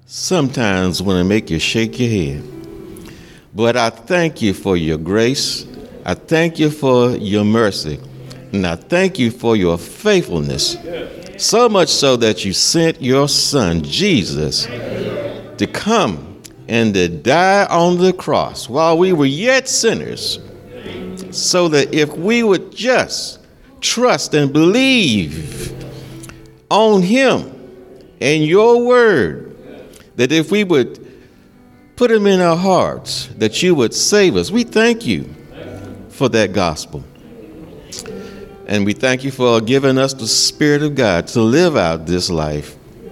sometimes want to make you shake your head. But I thank you for your grace. I thank you for your mercy. And I thank you for your faithfulness. So much so that you sent your son, Jesus, to come and to die on the cross while we were yet sinners, so that if we would just trust and believe on him and your word, that if we would put him in our hearts, that you would save us. We thank you for that gospel. And we thank you for giving us the Spirit of God to live out this life,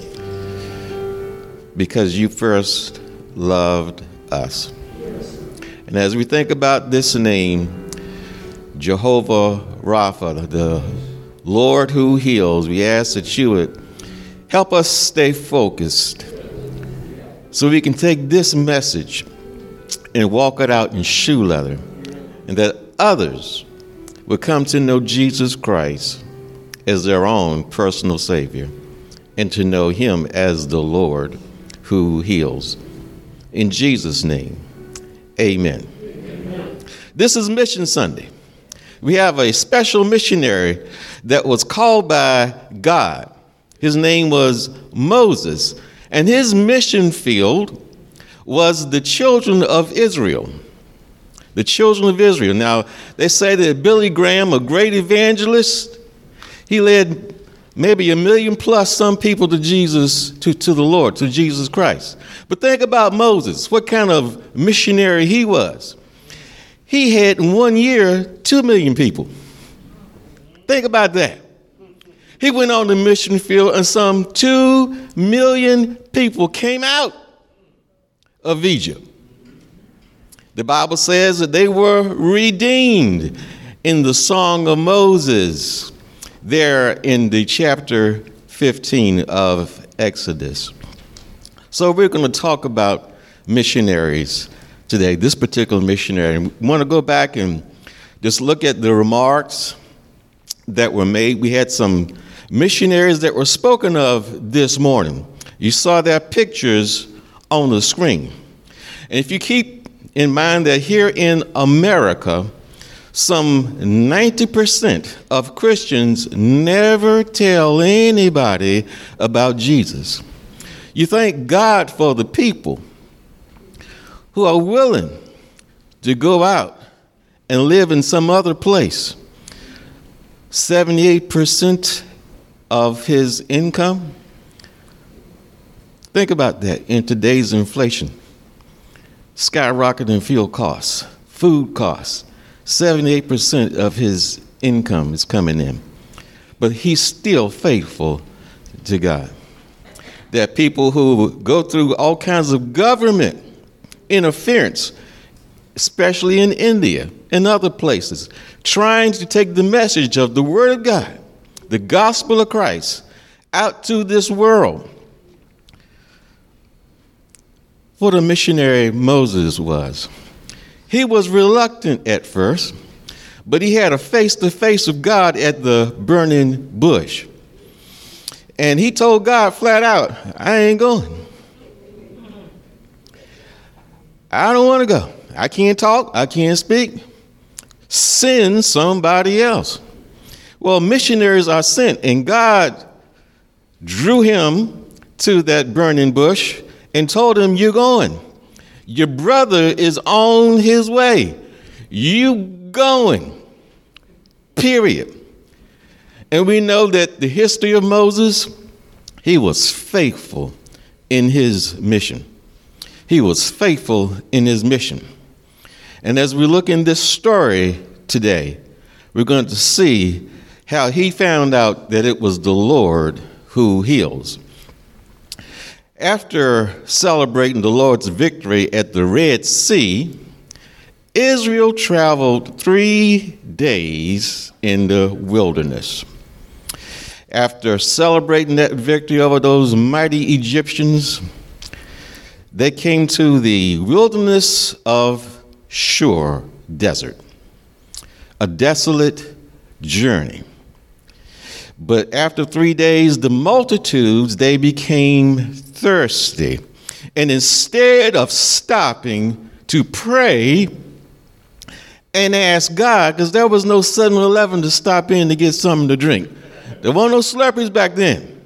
because you first loved us. And as we think about this name, Jehovah Rapha, the Lord who heals, we ask that you would help us stay focused so we can take this message and walk it out in shoe leather, and that others will come to know Jesus Christ as their own personal Savior, and to know him as the Lord who heals. In Jesus' name, amen. Amen. This is Mission Sunday. We have a special missionary that was called by God. His name was Moses, and his mission field was the children of Israel. The children of Israel. Now, they say that Billy Graham, a great evangelist, he led maybe 1 million plus some people to Jesus, to the Lord, to Jesus Christ. But think about Moses, what kind of missionary he was. He had in 1 year 2 million people. Think about that. He went on the mission field and some 2 million people came out of Egypt. The Bible says that they were redeemed in the Song of Moses, there in the chapter 15 of Exodus. So we're going to talk about missionaries today, this particular missionary. We want to go back and just look at the remarks that were made. We had some missionaries that were spoken of this morning. You saw their pictures on the screen. And if you keep in mind that here in America, some 90% of Christians never tell anybody about Jesus. You thank God for the people who are willing to go out and live in some other place. 78% of his income. Think about that in today's inflation. Skyrocketing fuel costs, food costs. 78% of his income is coming in. But he's still faithful to God. There are people who go through all kinds of government interference, especially in India and other places, trying to take the message of the Word of God, the gospel of Christ, out to this world. What a missionary Moses was. He was reluctant at first, but he had a face-to-face with God at the burning bush. And he told God flat out, I ain't going. I don't want to go. I can't talk. I can't speak. Send somebody else. Well, missionaries are sent, and God drew him to that burning bush and told him, you're going. Your brother is on his way. You going. Period. And we know that the history of Moses, he was faithful in his mission. He was faithful in his mission. And as we look in this story today, we're going to see how he found out that it was the Lord who heals. After celebrating the Lord's victory at the Red Sea, Israel traveled 3 days in the wilderness. After celebrating that victory over those mighty Egyptians, they came to the wilderness of Shur Desert, a desolate journey. But after 3 days, the multitudes, they became thirsty. And instead of stopping to pray and ask God, because there was no 7-Eleven to stop in to get something to drink. There weren't no Slurpees back then.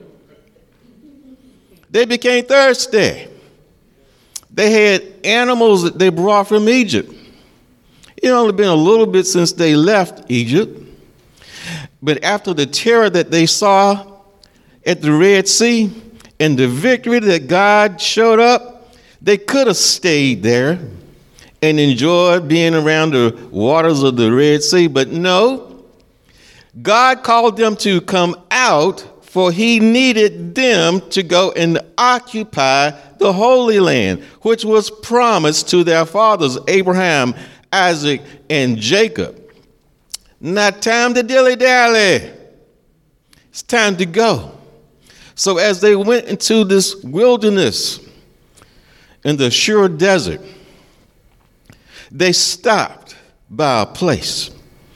They became thirsty. They had animals that they brought from Egypt. It only been a little bit since they left Egypt. But after the terror that they saw at the Red Sea and the victory that God showed up, they could have stayed there and enjoyed being around the waters of the Red Sea. But no, God called them to come out, for he needed them to go and occupy the Holy Land, which was promised to their fathers, Abraham, Isaac, and Jacob. Not time to dilly-dally. It's time to go. So as they went into this wilderness in the Shur desert, they stopped by a place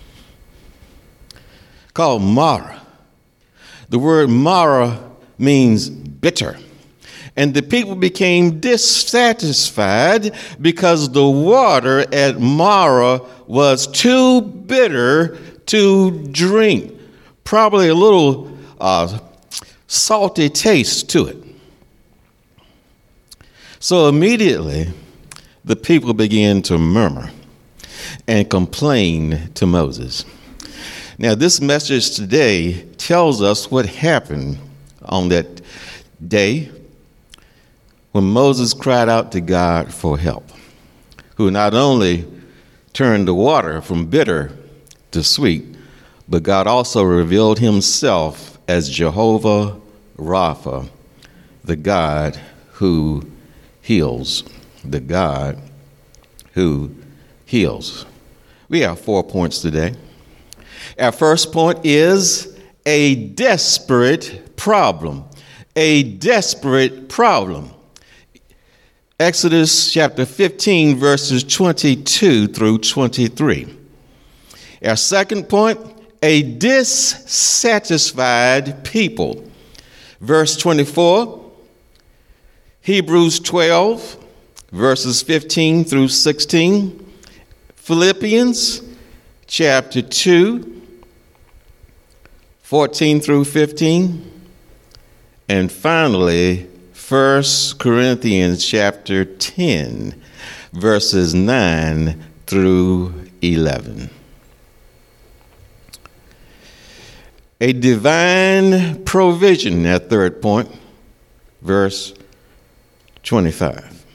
called Marah. The word Marah means bitter. And the people became dissatisfied because the water at Marah was too bitter to drink. Probably a little salty taste to it. So immediately, the people began to murmur and complain to Moses. Now, this message today tells us what happened on that day when Moses cried out to God for help, who not only turned the water from bitter to sweet, but God also revealed himself as Jehovah Rapha, the God who heals, the God who heals. We have 4 points today. Our first point is a desperate problem. A desperate problem. Exodus chapter 15, verses 22 through 23. Our second point, a dissatisfied people. Verse 24, Hebrews 12, verses 15 through 16. Philippians chapter 2, 14 through 15. And finally, 1 Corinthians chapter 10, verses 9 through 11. A divine provision, that third point, verse 25.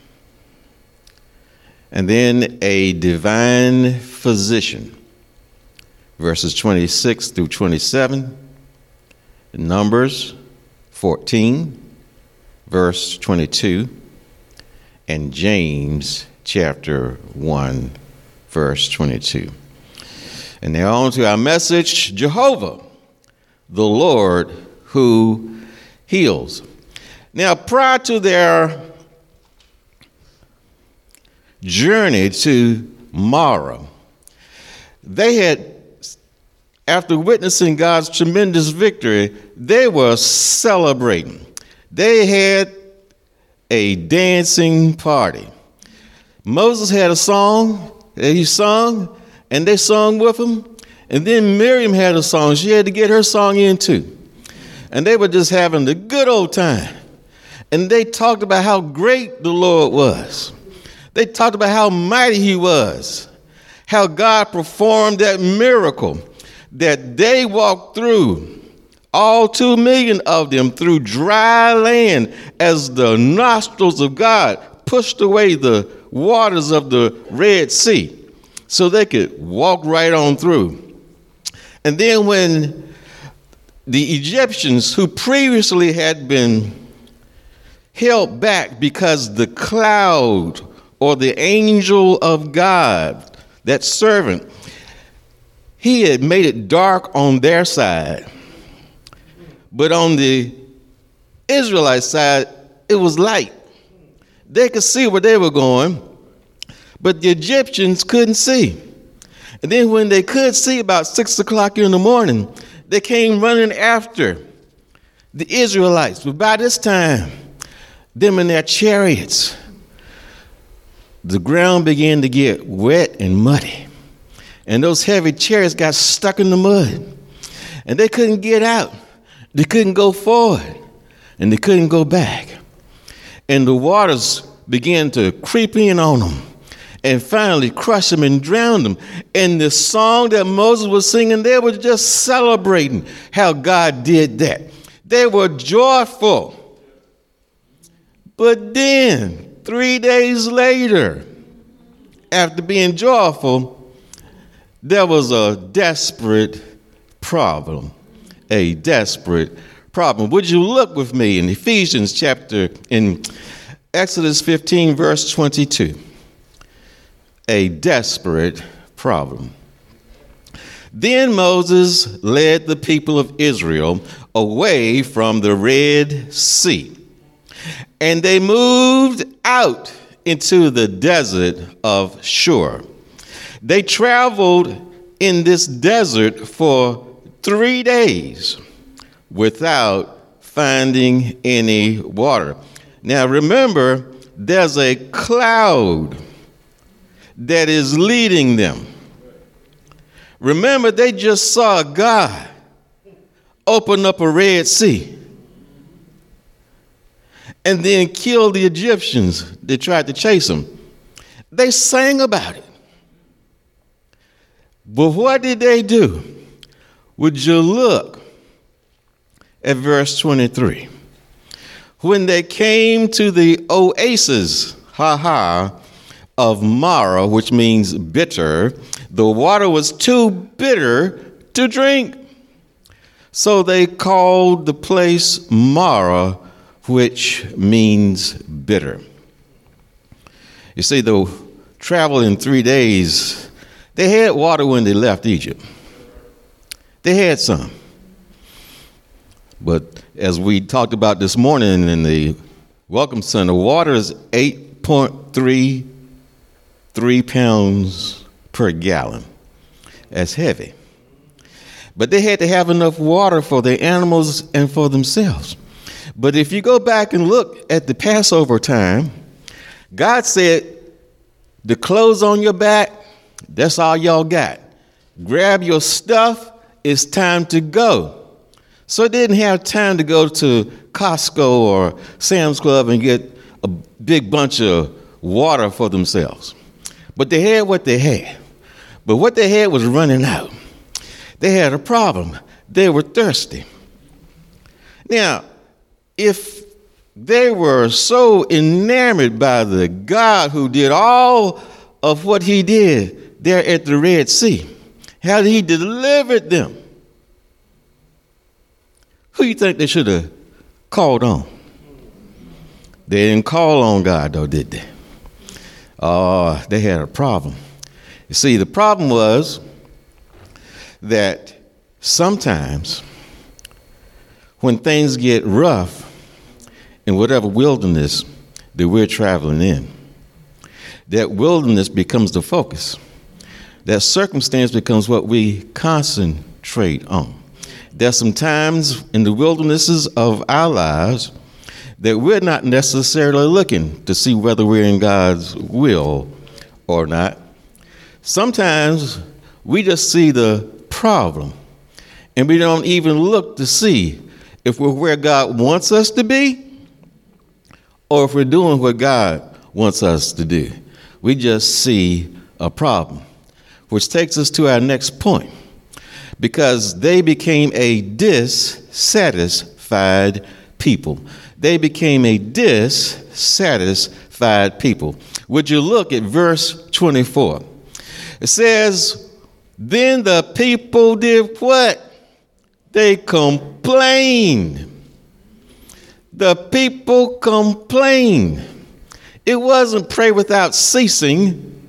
And then a divine physician, verses 26 through 27. Numbers 14, verse 22, and James chapter 1, verse 22. And now on to our message, Jehovah, the Lord who heals. Now, prior to their journey to Marah, they had, after witnessing God's tremendous victory, they were celebrating. They had a dancing party. Moses had a song that he sung, and they sung with him. And then Miriam had a song. She had to get her song in too. And they were just having the good old time. And they talked about how great the Lord was. They talked about how mighty he was. How God performed that miracle that they walked through, all 2 million of them, through dry land as the nostrils of God pushed away the waters of the Red Sea so they could walk right on through. And then when the Egyptians, who previously had been held back because the cloud or the angel of God, that servant, he had made it dark on their side. But on the Israelite side, it was light. They could see where they were going, but the Egyptians couldn't see. And then when they could see about 6 o'clock in the morning, they came running after the Israelites. But by this time, them in their chariots. The ground began to get wet and muddy. And those heavy chariots got stuck in the mud. And they couldn't get out. They couldn't go forward. And they couldn't go back. And the waters began to creep in on them and finally crush them and drown them. And the song that Moses was singing, they were just celebrating how God did that. They were joyful. But then, 3 days later, after being joyful, there was a desperate problem. A desperate problem. Would you look with me in Ephesians chapter, in Exodus 15, verse 22. A desperate problem. Then Moses led the people of Israel away from the Red Sea, and they moved out into the desert of Shur. They traveled in this desert for 3 days without finding any water. Now remember, there's a cloud that is leading them. Remember, they just saw God open up a Red Sea and then kill the Egyptians that tried to chase them. They sang about it. But what did they do? Would you look at verse 23? When they came to the oasis, of Mara, which means bitter, the water was too bitter to drink. So they called the place Mara, which means bitter. You see, the travel in 3 days, they had water when they left Egypt. They had some. But as we talked about this morning in the Welcome Center, water is 8.33 pounds per gallon. That's heavy. But they had to have enough water for their animals and for themselves. But if you go back and look at the Passover time, God said, the clothes on your back, that's all y'all got. Grab your stuff, it's time to go. So they didn't have time to go to Costco or Sam's Club and get a big bunch of water for themselves. But they had what they had. But what they had was running out. They had a problem. They were thirsty. Now, if they were so enamored by the God who did all of what he did there at the Red Sea, how he delivered them, who do you think they should have called on? They didn't call on God, though, did they? They had a problem. You see, the problem was that sometimes when things get rough in whatever wilderness that we're traveling in, that wilderness becomes the focus. That circumstance becomes what we concentrate on. There's some times in the wildernesses of our lives that we're not necessarily looking to see whether we're in God's will or not. Sometimes we just see the problem and we don't even look to see if we're where God wants us to be or if we're doing what God wants us to do. We just see a problem, which takes us to our next point. Because they became a dissatisfied people. They became a dissatisfied people. Would you look at verse 24? It says, then the people did what? They complained. The people complained. It wasn't pray without ceasing.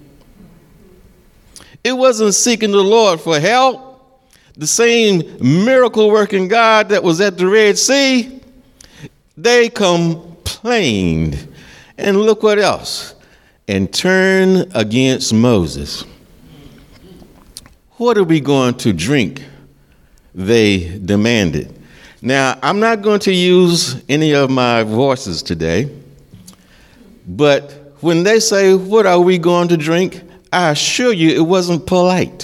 It wasn't seeking the Lord for help. The same miracle-working God that was at the Red Sea, they complained. And look what else. And turned against Moses. What are we going to drink? They demanded. Now, I'm not going to use any of my voices today But when they say, what are we going to drink? I assure you it wasn't polite.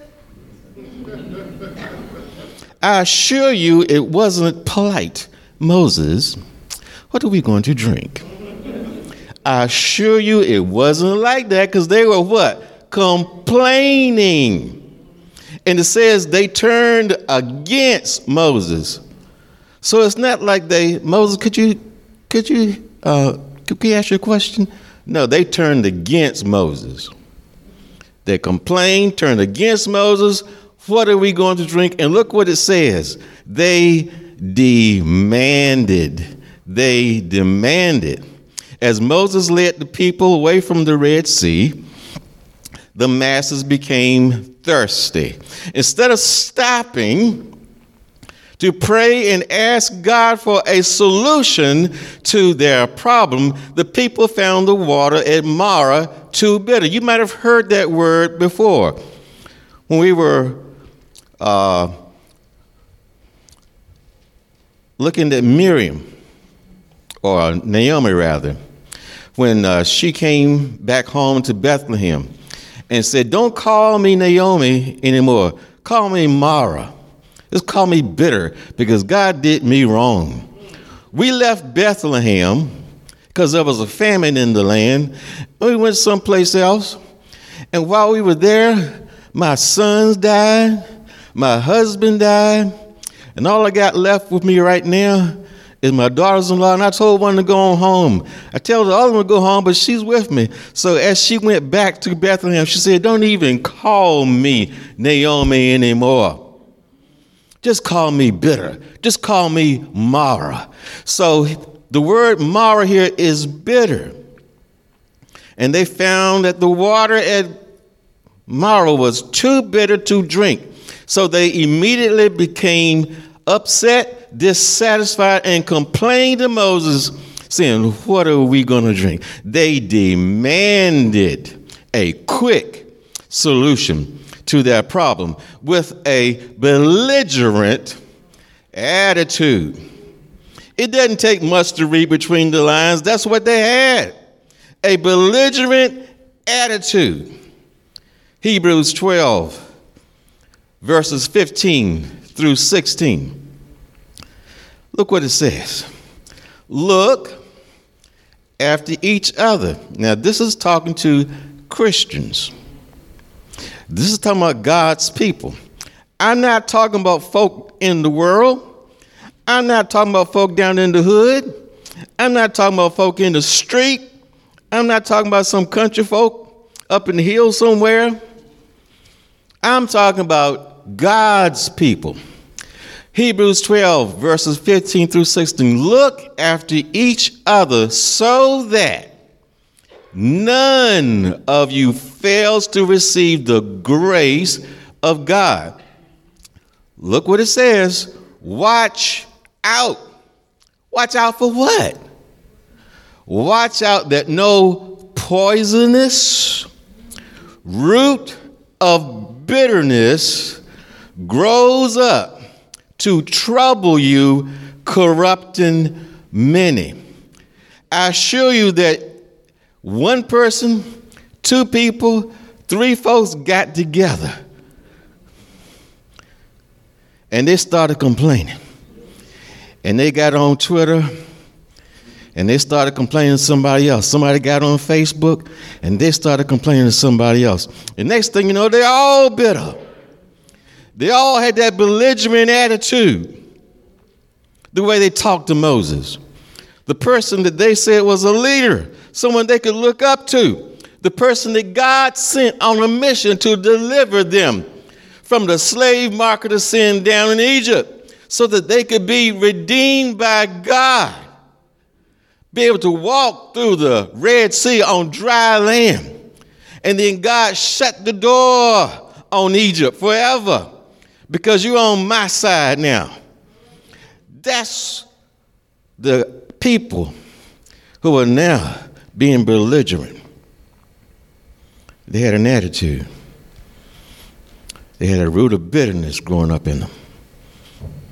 I assure you it wasn't polite. Moses, what are we going to drink? I assure you it wasn't like that, because they were what? Complaining. And it says they turned against Moses. So it's not like Moses, could you ask you a question? No, they turned against Moses. They complained, turned against Moses. What are we going to drink? And look what it says. They demanded. As Moses led the people away from the Red Sea, the masses became thirsty. Instead of stopping to pray and ask God for a solution to their problem, the people found the water at Marah too bitter. You might have heard that word before. When we were looking at Miriam, or Naomi rather, when she came back home to Bethlehem and said, don't call me Naomi anymore. Call me Mara. Just call me bitter, because God did me wrong. We left Bethlehem because there was a famine in the land. We went someplace else. And while we were there, my sons died. My husband died. And all I got left with me right now is my daughters-in-law, and I told one to go on home. I tell the other one to go home, but she's with me. So as she went back to Bethlehem, she said, don't even call me Naomi anymore. Just call me bitter. Just call me Mara. So the word Mara here is bitter. And they found that the water at Mara was too bitter to drink. So they immediately became upset, dissatisfied, and complained to Moses, saying, what are we going to drink? They demanded a quick solution to their problem with a belligerent attitude. It doesn't take much to read between the lines. That's what they had, a belligerent attitude. Hebrews 12, verses 15 through 16. Look what it says. Look after each other. Now, this is talking to Christians. This is talking about God's people. I'm not talking about folk in the world. I'm not talking about folk down in the hood. I'm not talking about folk in the street. I'm not talking about some country folk up in the hills somewhere. I'm talking about God's people. Hebrews 12, verses 15 through 16. Look after each other so that none of you fails to receive the grace of God. Look what it says. Watch out. Watch out for what? Watch out that no poisonous root of bitterness grows up to trouble you, corrupting many. I assure you that one person, two people, three folks got together and they started complaining. And they got on Twitter and they started complaining to somebody else. Somebody got on Facebook and they started complaining to somebody else. And next thing you know, they're all bitter. They all had that belligerent attitude, the way they talked to Moses. The person that they said was a leader, someone they could look up to, the person that God sent on a mission to deliver them from the slave market of sin down in Egypt so that they could be redeemed by God, be able to walk through the Red Sea on dry land. And then God shut the door on Egypt forever because you're on my side now. That's the people who are now being belligerent. They had an attitude. They had a root of bitterness growing up in them.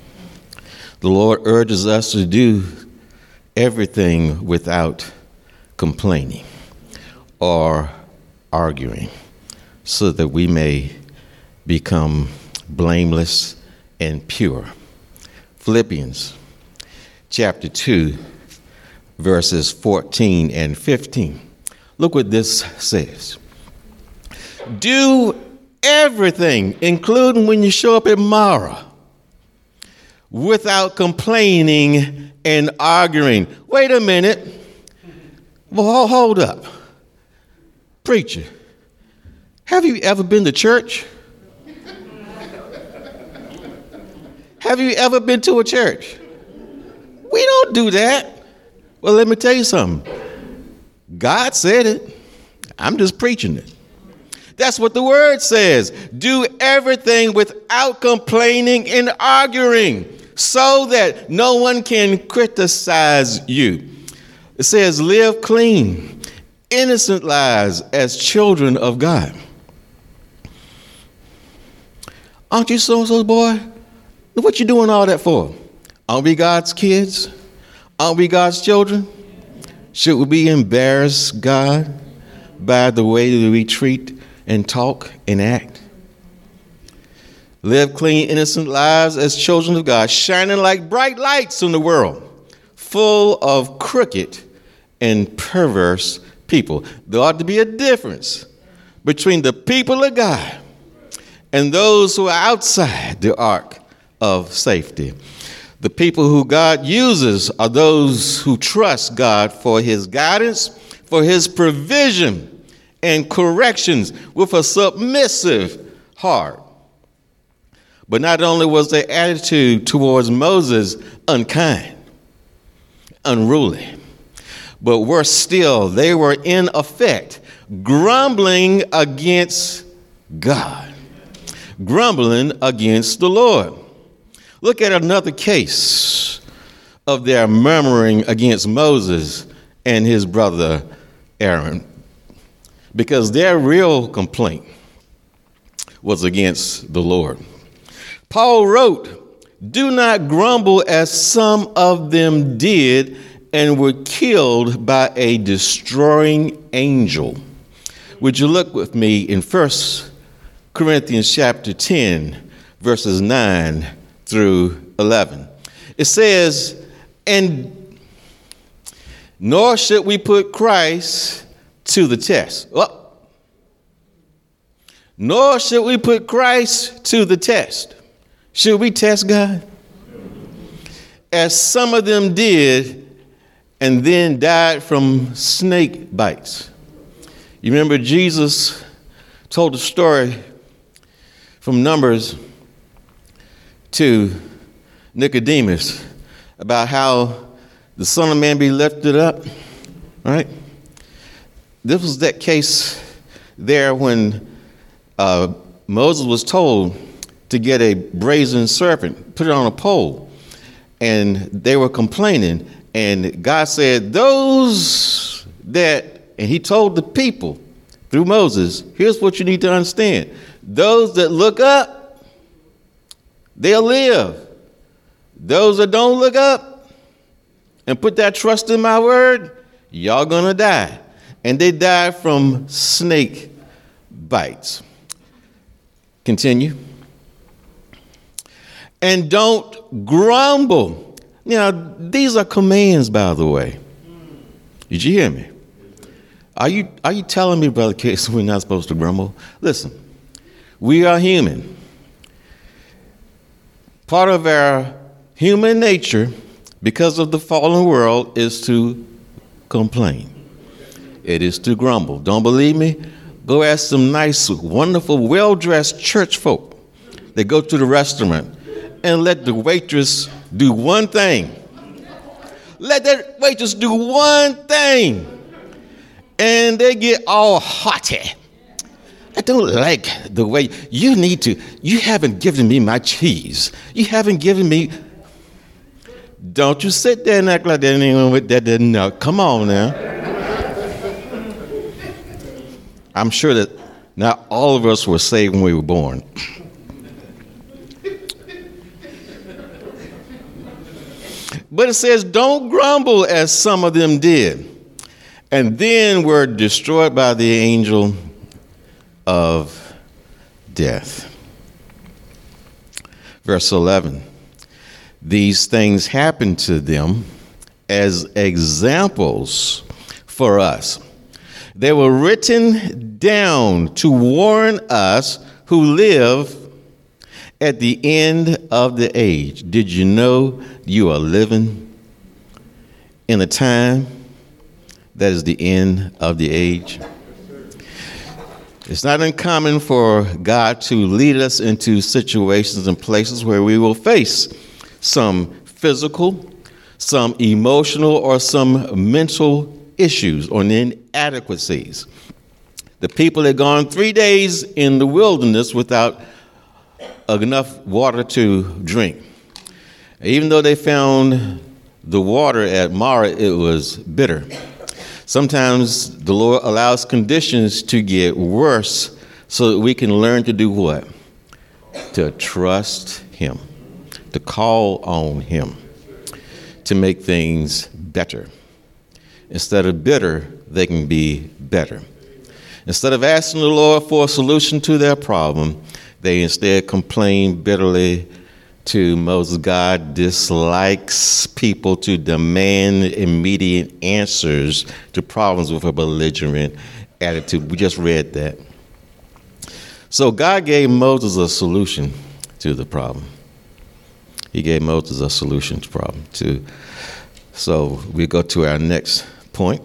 The Lord urges us to do everything without complaining or arguing, so that we may become blameless and pure. Philippians chapter 2, verses 14 and 15. Look what this says. Do everything, including when you show up at Mara, without complaining and arguing. Wait a minute. Well, hold up. Preacher, have you ever been to church? Have you ever been to a church? We don't do that. Well, let me tell you something. God said it. I'm just preaching it. That's what the word says. Do everything without complaining and arguing, so that no one can criticize you. It says, live clean, innocent lives as children of God. Aren't you so-and-so's boy? What you doing all that for? Aren't we God's kids? Aren't we God's children? Should we be embarrassed, God, by the way that we treat and talk and act? Live clean, innocent lives as children of God, shining like bright lights in the world, full of crooked and perverse people. There ought to be a difference between the people of God and those who are outside the ark of safety. The people who God uses are those who trust God for his guidance, for his provision and corrections with a submissive heart. But not only was their attitude towards Moses unkind, unruly, but worse still, they were in effect grumbling against God, grumbling against the Lord. Look at another case of their murmuring against Moses and his brother Aaron, because their real complaint was against the Lord. Paul wrote, do not grumble as some of them did and were killed by a destroying angel. Would you look with me in 1 Corinthians chapter 10, verses 9 through 11. It says, and nor should we put Christ to the test. Nor should we put Christ to the test. Should we test God? As some of them did, and then died from snake bites. You remember Jesus told a story from Numbers to Nicodemus about how the Son of Man be lifted up, right? This was that case there when Moses was told to get a brazen serpent, put it on a pole, and they were complaining, and God said, those that, and he told the people through Moses, here's what you need to understand. Those that look up, they'll live. Those that don't look up and put that trust in my word, y'all gonna die. And they died from snake bites. Continue. And don't grumble. Now, these are commands, by the way. Did you hear me? Are you telling me, Brother Case, we're not supposed to grumble? Listen, we are human. Part of our human nature, because of the fallen world, is to complain. It is to grumble. Don't believe me? Go ask some nice, wonderful, well-dressed church folk that go to the restaurant and let the waitress do one thing. Let that waitress do one thing. And they get all haughty. I don't like the way you haven't given me my cheese. You haven't given me. Don't you sit there and act like that anyone with that didn't know. Come on now. I'm sure that not all of us were saved when we were born. But it says, don't grumble as some of them did. and then were destroyed by the angel of death. Verse 11. These things happened to them as examples for us. They were written down to warn us who live at the end of the age. Did you know you are living in a time that is the end of the age? It's not uncommon for God to lead us into situations and places where we will face some physical, some emotional, or some mental issues or inadequacies. The people had gone 3 days in the wilderness without enough water to drink. Even though they found the water at Marah, it was bitter. Sometimes the Lord allows conditions to get worse so that we can learn to do what? To trust Him, to call on Him, to make things better. Instead of bitter, they can be better. Instead of asking the Lord for a solution to their problem, they instead complain bitterly to Moses. God dislikes people to demand immediate answers to problems with a belligerent attitude. We just read that. So God gave Moses a solution to the problem. He gave Moses a solution to the problem. So we go to our next point,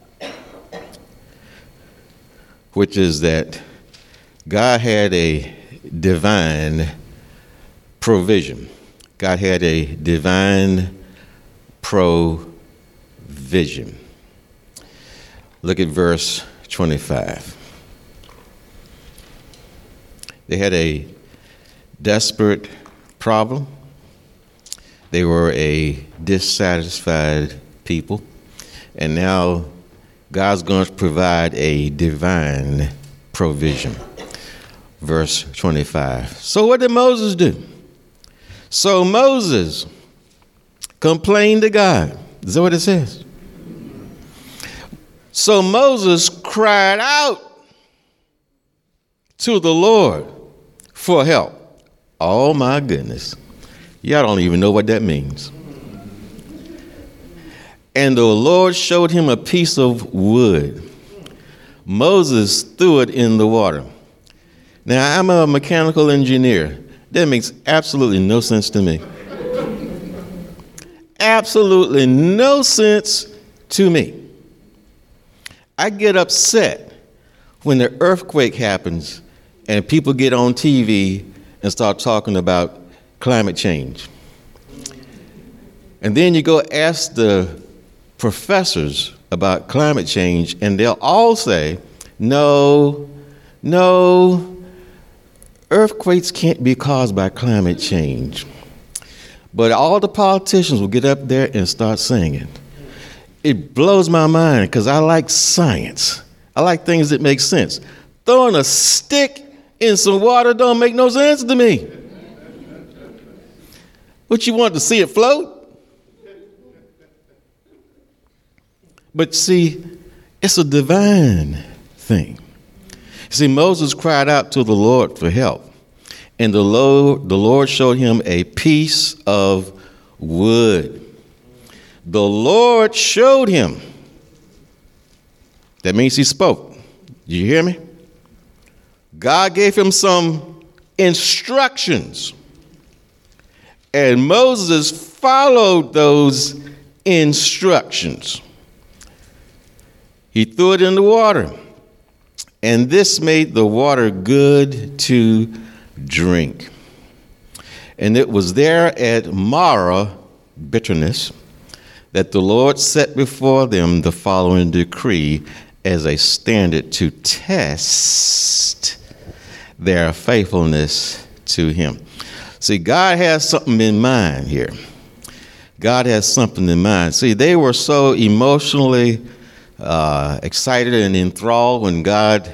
which is that God had a divine provision. God had a divine provision. Look at verse 25. They had a desperate problem. They were a dissatisfied people. And now God's going to provide a divine provision. Verse 25. So what did Moses do? So Moses complained to God. Is that what it says? So Moses cried out to the Lord for help. Oh my goodness. Y'all don't even know what that means. And the Lord showed him a piece of wood. Moses threw it in the water. Now, I'm a mechanical engineer. That makes absolutely no sense to me. Absolutely no sense to me. I get upset when the earthquake happens and people get on TV and start talking about climate change. And then you go ask the professors about climate change, and they'll all say, no, earthquakes can't be caused by climate change. But all the politicians will get up there and start saying it. It blows my mind because I like science. I like things that make sense. Throwing a stick in some water don't make no sense to me. What, you want to see it float? But see, it's a divine thing. See, Moses cried out to the Lord for help. And the Lord showed him a piece of wood. The Lord showed him. That means he spoke. Did you hear me? God gave him some instructions. And Moses followed those instructions. He threw it in the water. And this made the water good to drink. And it was there at Marah, bitterness, that the Lord set before them the following decree as a standard to test their faithfulness to him. See, God has something in mind here. God has something in mind. See, they were so emotionally excited and enthralled when God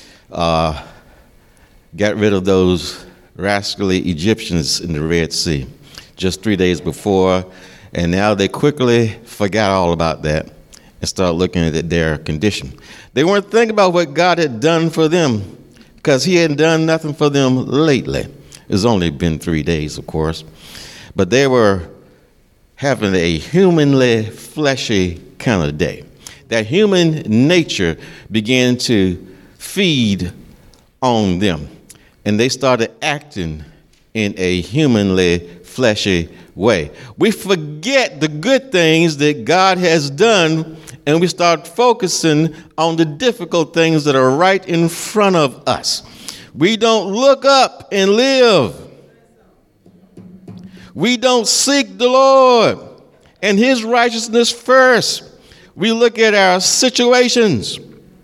got rid of those rascally Egyptians in the Red Sea just 3 days before, and now they quickly forgot all about that and start looking at their condition. They weren't thinking about what God had done for them because he hadn't done nothing for them lately. It's only been 3 days, of course. But they were having a humanly fleshy kind of day. That human nature began to feed on them. And they started acting in a humanly fleshy way. We forget the good things that God has done, and we start focusing on the difficult things that are right in front of us. We don't look up and live. We don't seek the Lord and his righteousness first. We look at our situations.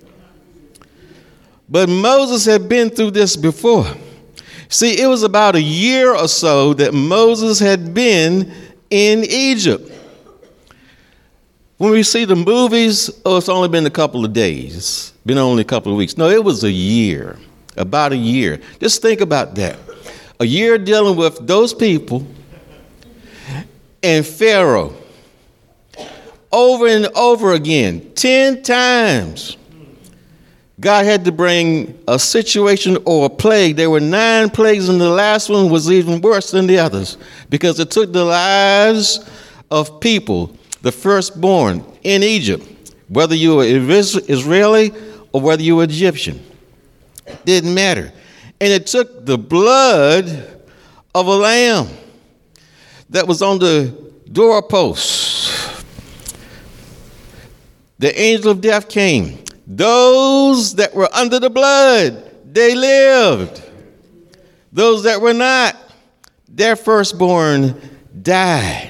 But Moses had been through this before. See, it was about a year or so that Moses had been in Egypt. When we see the movies, oh, it's only been a couple of days, been only a couple of weeks. No, it was a year, about a year. Just think about that. A year dealing with those people and Pharaoh over and over again, 10 times. God had to bring a situation or a plague. There were 9 plagues, and the last one was even worse than the others because it took the lives of people, the firstborn in Egypt, whether you were Israeli or whether you were Egyptian. Didn't matter. And it took the blood of a lamb that was on the doorpost. The angel of death came. Those that were under the blood, they lived. Those that were not, their firstborn died.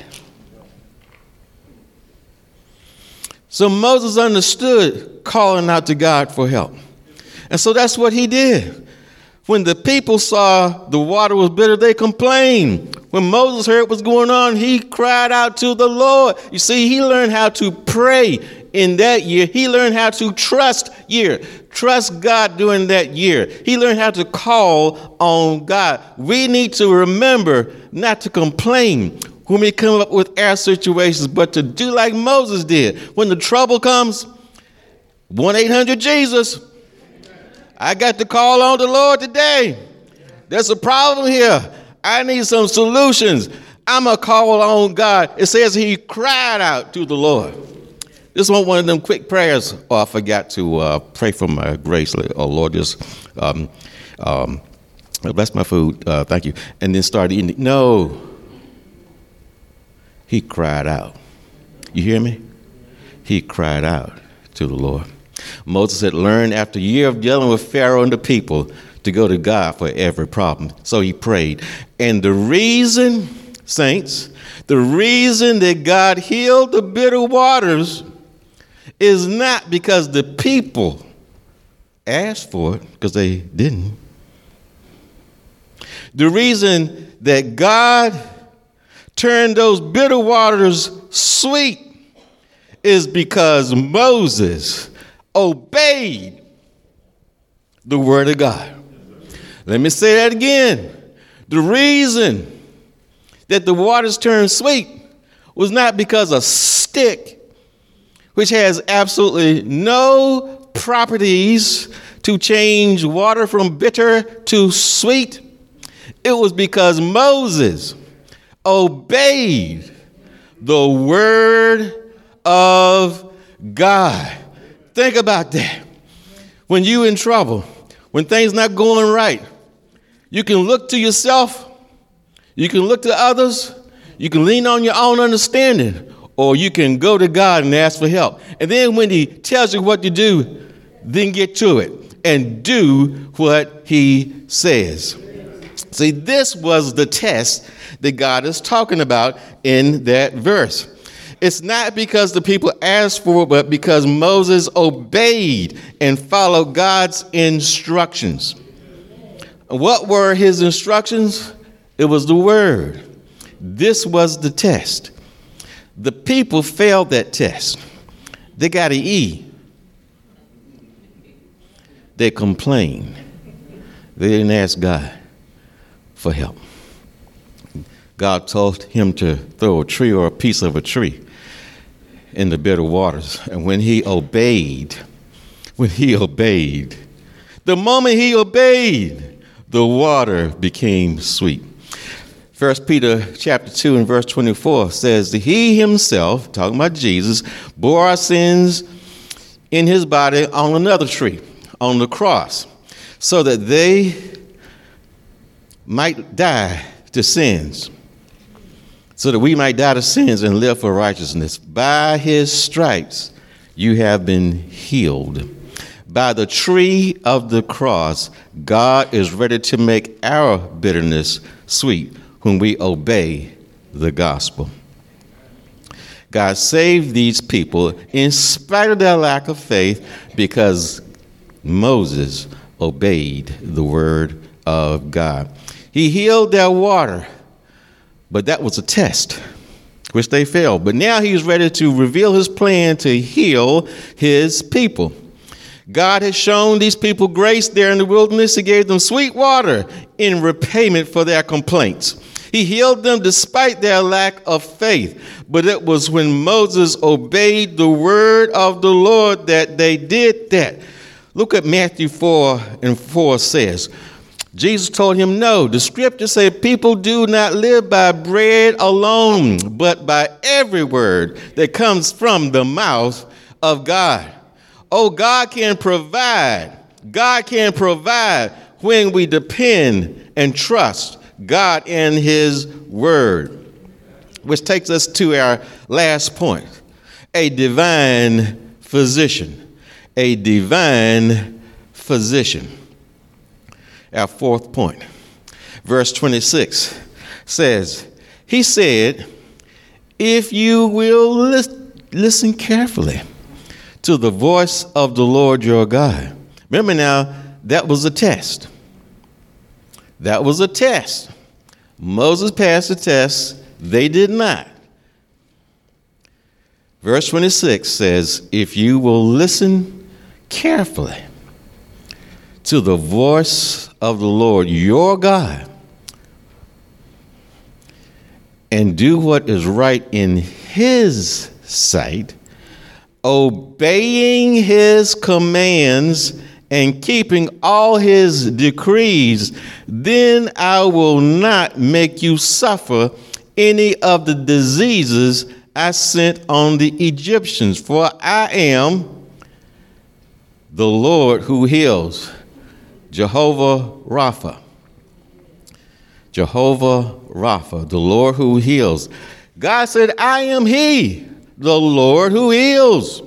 So Moses understood calling out to God for help. And so that's what he did. When the people saw the water was bitter, they complained. When Moses heard what was going on, he cried out to the Lord. You see, he learned how to pray in that year. He learned how to trust God during that year. He learned how to call on God. We need to remember not to complain when we come up with our situations, but to do like Moses did. When the trouble comes, 1-800-Jesus. I got to call on the Lord today. There's a problem here. I need some solutions. I'm going to call on God. It says he cried out to the Lord. This was one of them quick prayers. Oh, I forgot to pray for my grace. Oh, Lord, just bless my food. Thank you. And then start eating. No. He cried out. You hear me? He cried out to the Lord. Moses had learned after a year of dealing with Pharaoh and the people to go to God for every problem. So he prayed. And the reason, saints, the reason that God healed the bitter waters is not because the people asked for it, because they didn't. The reason that God turned those bitter waters sweet is because Moses obeyed the word of God. Let me say that again. The reason that the waters turned sweet was not because a stick, which has absolutely no properties to change water from bitter to sweet. It was because Moses obeyed the word of God. Think about that. When you're in trouble, when things not going right, you can look to yourself, you can look to others, you can lean on your own understanding, or you can go to God and ask for help. And then when he tells you what to do, then get to it and do what he says. See, this was the test that God is talking about in that verse. It's not because the people asked for it, but because Moses obeyed and followed God's instructions. What were his instructions? It was the word. This was the test. The people failed that test. They got an E. They complained. They didn't ask God for help. God told him to throw a tree or a piece of a tree. in the bitter waters. And when he obeyed, the moment he obeyed, the water became sweet. 1 Peter chapter 2 and verse 24 says that he himself, talking about Jesus, bore our sins in his body on another tree, on the cross, so that they might die to sins, so that we might die to sins and live for righteousness. By his stripes you have been healed. By the tree of the cross, God is ready to make our bitterness sweet when we obey the gospel. God saved these people in spite of their lack of faith because Moses obeyed the word of God. He healed their water, but that was a test, which they failed. But now he's ready to reveal his plan to heal his people. God has shown these people grace there in the wilderness. He gave them sweet water in repayment for their complaints. He healed them despite their lack of faith. But it was when Moses obeyed the word of the Lord that they did that. Look at Matthew 4:4 says, Jesus told him, no, the scripture say people do not live by bread alone, but by every word that comes from the mouth of God. Oh, God can provide. God can provide when we depend and trust God and his word. Which takes us to our last point, a divine physician. A divine physician. Our fourth point, verse 26 says, he said, if you will listen carefully to the voice of the Lord your God. Remember now, that was a test. That was a test. Moses passed the test. They did not. Verse 26 says, if you will listen carefully to the voice of the Lord your God and do what is right in his sight, obeying his commands and keeping all his decrees, then I will not make you suffer any of the diseases I sent on the Egyptians, for I am the Lord who heals. Jehovah Rapha. Jehovah Rapha, the Lord who heals. God said, I am he, the Lord who heals.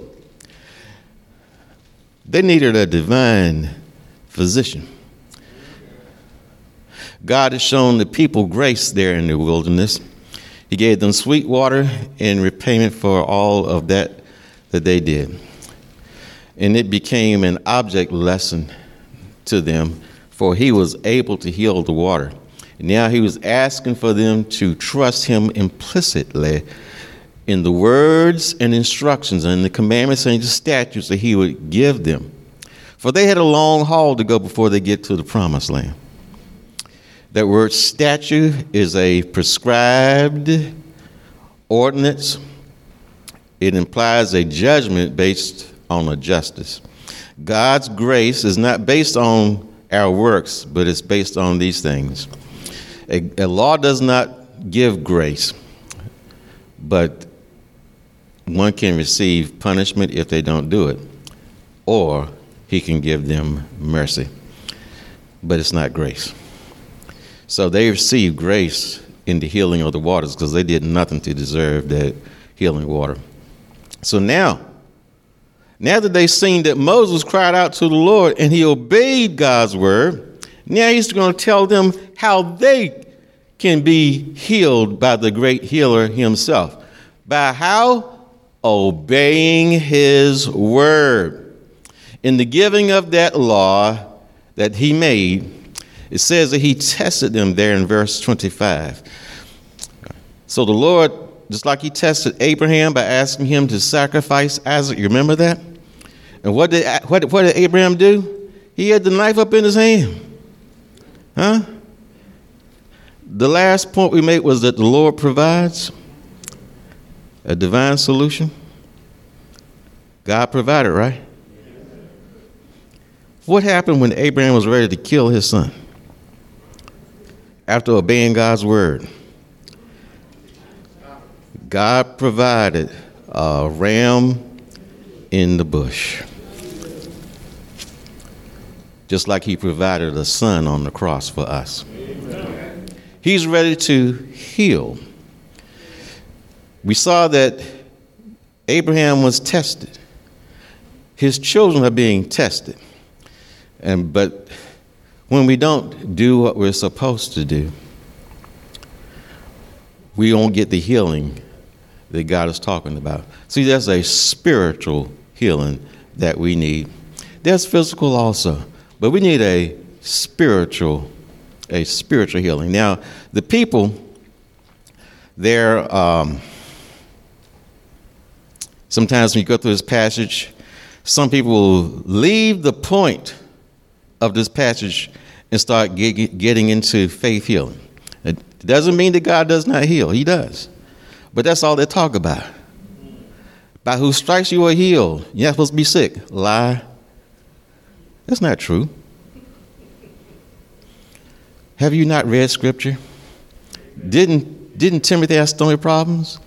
They needed a divine physician. God has shown the people grace there in the wilderness. He gave them sweet water in repayment for all of that they did. And it became an object lesson to them, for he was able to heal the water. Now he was asking for them to trust him implicitly in the words and instructions and the commandments and the statutes that he would give them. For they had a long haul to go before they get to the promised land. That word statute is a prescribed ordinance. It implies a judgment based on a justice. God's grace is not based on our works, but it's based on these things. A law does not give grace, but one can receive punishment if they don't do it, or he can give them mercy, but it's not grace. So they received grace in the healing of the waters because they did nothing to deserve that healing water. So now that they've seen that Moses cried out to the Lord and he obeyed God's word, now he's going to tell them how they can be healed by the great healer himself. By how? Obeying his word. In the giving of that law that he made, it says that he tested them there in verse 25. So the Lord, just like he tested Abraham by asking him to sacrifice Isaac, you remember that? And what did Abraham do? He had the knife up in his hand. Huh? The last point we made was that the Lord provides a divine solution. God provided, right? What happened when Abraham was ready to kill his son? After obeying God's word, God provided a ram in the bush. Just like he provided a son on the cross for us. He's ready to heal. We saw that Abraham was tested. His children are being tested. But when we don't do what we're supposed to do, we don't get the healing that God is talking about. See, there's a spiritual healing that we need. There's physical also, but we need a spiritual healing. Now, the people, they're sometimes when you go through this passage, some people will leave the point of this passage and start getting into faith healing. It doesn't mean that God does not heal. He does. But that's all they talk about. By whose stripes you are healed. You're not supposed to be sick. Lie. That's not true. Have you not read scripture? Didn't Timothy have stomach problems?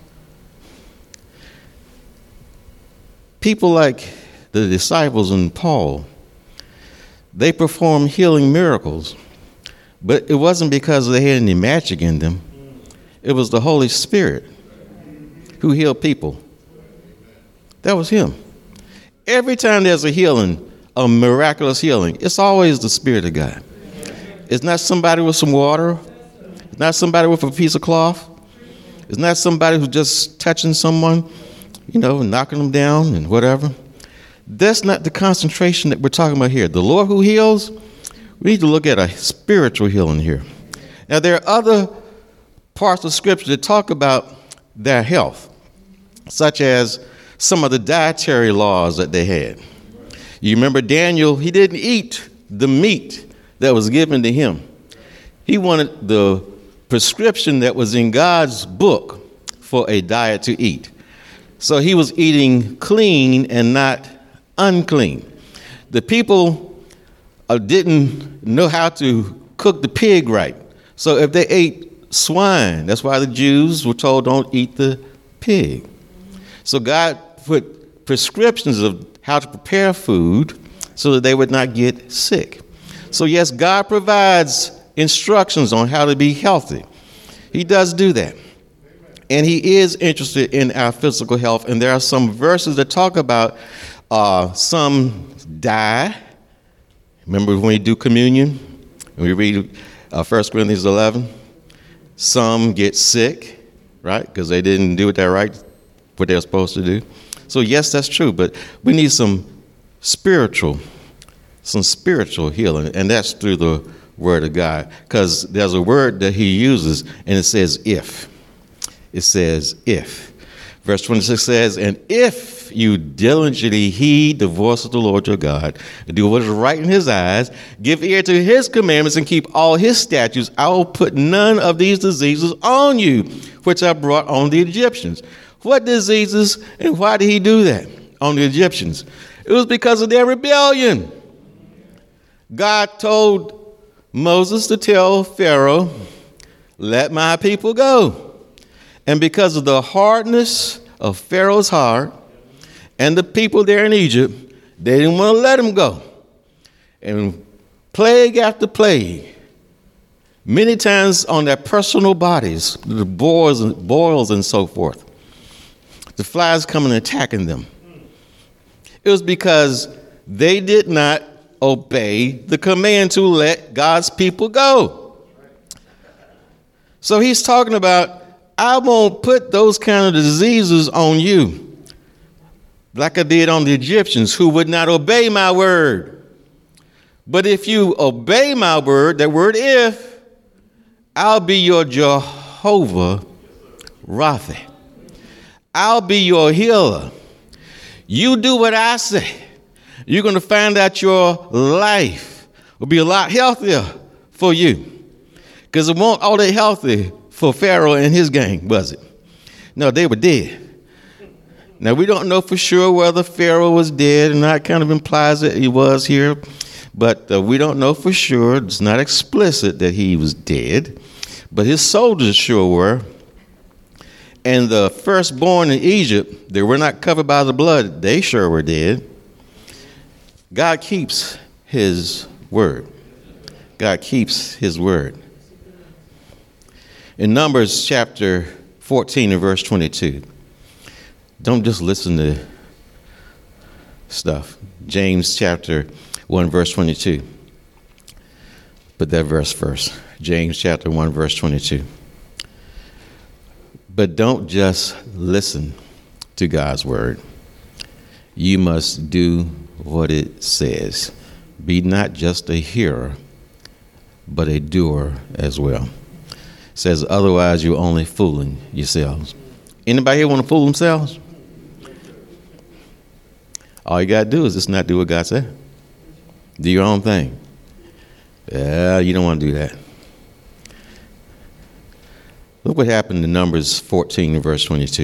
People like the disciples and Paul, they performed healing miracles, but it wasn't because they had any magic in them. It was the Holy Spirit who healed people. That was him. Every time there's a healing, a miraculous healing, it's always the Spirit of God. It's not somebody with some water. It's not somebody with a piece of cloth. It's not somebody who's just touching someone, knocking them down and whatever. That's not the concentration that we're talking about here. The Lord who heals, we need to look at a spiritual healing here. Now, there are other parts of Scripture that talk about their health, such as some of the dietary laws that they had. You remember Daniel, he didn't eat the meat that was given to him. He wanted the prescription that was in God's book for a diet to eat. So he was eating clean and not unclean. The people didn't know how to cook the pig right. So if they ate swine, that's why the Jews were told don't eat the pig. So God put prescriptions of how to prepare food so that they would not get sick. So yes, God provides instructions on how to be healthy. He does do that. And he is interested in our physical health. And there are some verses that talk about some die. Remember when we do communion? When we read 1 Corinthians 11? Some get sick, right? Because they didn't do what they're supposed to do. So yes, that's true. But we need some spiritual healing. And that's through the word of God. Because there's a word that he uses, and it says if. It says if. Verse 26 says, and if you diligently heed the voice of the Lord your God, and do what is right in his eyes, give ear to his commandments, and keep all his statutes, I will put none of these diseases on you, which I brought on the Egyptians. What diseases, and why did he do that on the Egyptians? It was because of their rebellion. God told Moses to tell Pharaoh, let my people go. And because of the hardness of Pharaoh's heart and the people there in Egypt, they didn't want to let him go. And plague after plague, many times on their personal bodies, the boils and so forth, the flies coming and attacking them. It was because they did not obey the command to let God's people go. So he's talking about, I won't put those kind of diseases on you like I did on the Egyptians who would not obey my word. But if you obey my word, that word if, I'll be your Jehovah Rapha. I'll be your healer. You do what I say. You're going to find out your life will be a lot healthier for you. Because it won't all that healthy for Pharaoh and his gang, was it? No, they were dead. Now, we don't know for sure whether Pharaoh was dead, and that kind of implies that he was here. But we don't know for sure. It's not explicit that he was dead. But his soldiers sure were. And the firstborn in Egypt, they were not covered by the blood. They sure were dead. God keeps his word. God keeps his word. In Numbers chapter 14 and verse 22, don't just listen to stuff. James chapter 1 verse 22. Put that verse first. James chapter 1 verse 22. But don't just listen to God's word. You must do what it says. Be not just a hearer, but a doer as well. It says, otherwise you're only fooling yourselves. Anybody here want to fool themselves? All you got to do is just not do what God said. Do your own thing. Yeah, you don't want to do that. Look what happened in Numbers 14 and verse 22.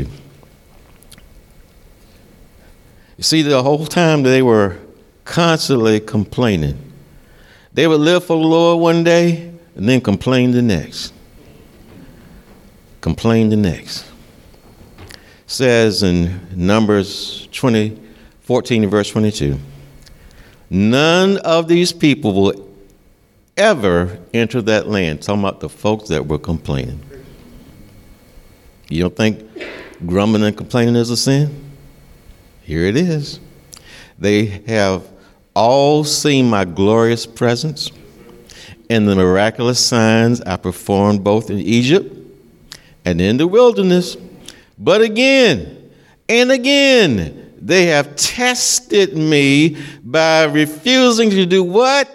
You see, the whole time they were constantly complaining. They would live for the Lord one day and then complain the next. Complain the next. It says in Numbers 14 and verse 22, none of these people will ever enter that land. Talking about the folks that were complaining. You don't think grumbling and complaining is a sin? Here it is. They have all seen my glorious presence and the miraculous signs I performed both in Egypt and in the wilderness. But again and again, they have tested me by refusing to do what?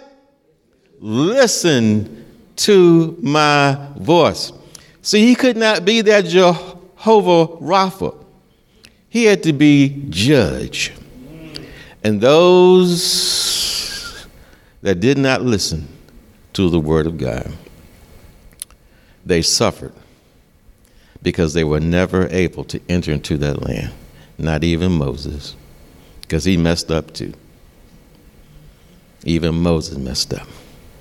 Listen to my voice. See, he could not be that Jehovah Rapha. He had to be judge. And those that did not listen to the word of God, they suffered because they were never able to enter into that land. Not even Moses, because he messed up too. Even Moses messed up.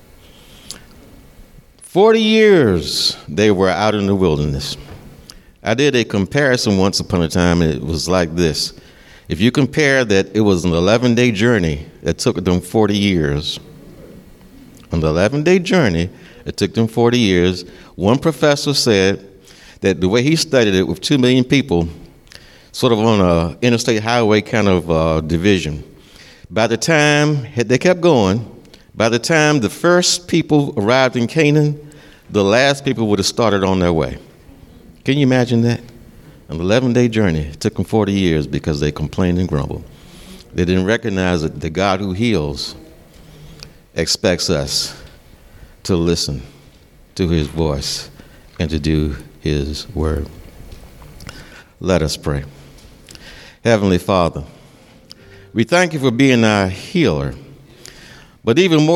40 years they were out in the wilderness. I did a comparison once upon a time, and it was like this. If you compare that, it was an 11-day journey that took them 40 years. On the 11-day journey, it took them 40 years. One professor said that the way he studied it with 2 million people, sort of on a interstate highway kind of division, by the time they kept going, by the time the first people arrived in Canaan, the last people would have started on their way. Can you imagine that? An 11-day journey. It took them 40 years because they complained and grumbled. They didn't recognize that the God who heals expects us to listen to his voice and to do his word. Let us pray. Heavenly Father, we thank you for being our healer, but even more